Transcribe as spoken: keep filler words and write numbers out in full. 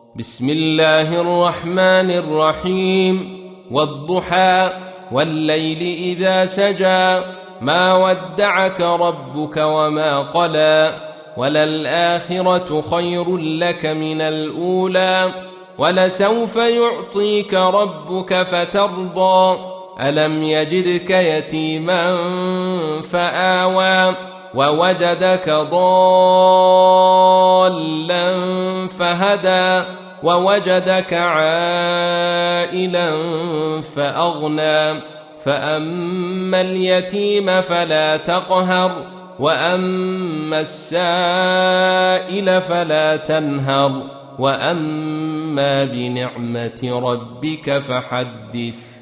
بسم الله الرحمن الرحيم. والضحى والليل إذا سجى ما ودعك ربك وما قلى وللآخرة خير لك من الأولى ولسوف يعطيك ربك فترضى ألم يجدك يتيما فآوى ووجدك ضالا فهدى ووجدك عائلا فأغنى فأما اليتيم فلا تقهر وأما السائل فلا تنهر وأما بنعمة ربك فحدث.